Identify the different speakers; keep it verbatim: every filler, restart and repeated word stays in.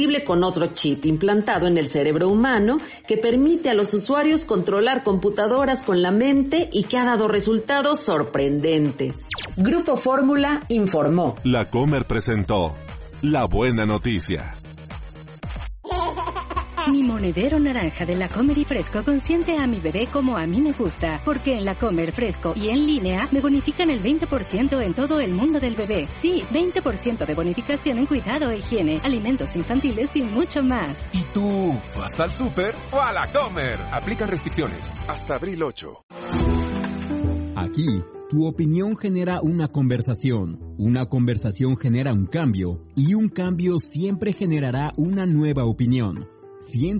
Speaker 1: con otro chip implantado en el cerebro humano que permite a los usuarios controlar computadoras con la mente y que ha dado resultados sorprendentes. Grupo Fórmula informó.
Speaker 2: La Comer presentó La Buena Noticia.
Speaker 3: Mi monedero naranja de La Comer y Fresco consiente a mi bebé como a mí me gusta, porque en La Comer Fresco y en línea me bonifican el veinte por ciento en todo el mundo del bebé. Sí, veinte por ciento de bonificación en cuidado e higiene, alimentos infantiles y mucho más.
Speaker 4: ¿Y tú vas al súper o a La Comer? Aplican restricciones hasta abril ocho.
Speaker 5: Aquí, tu opinión genera una conversación, una conversación genera un cambio, y un cambio siempre generará una nueva opinión. ciento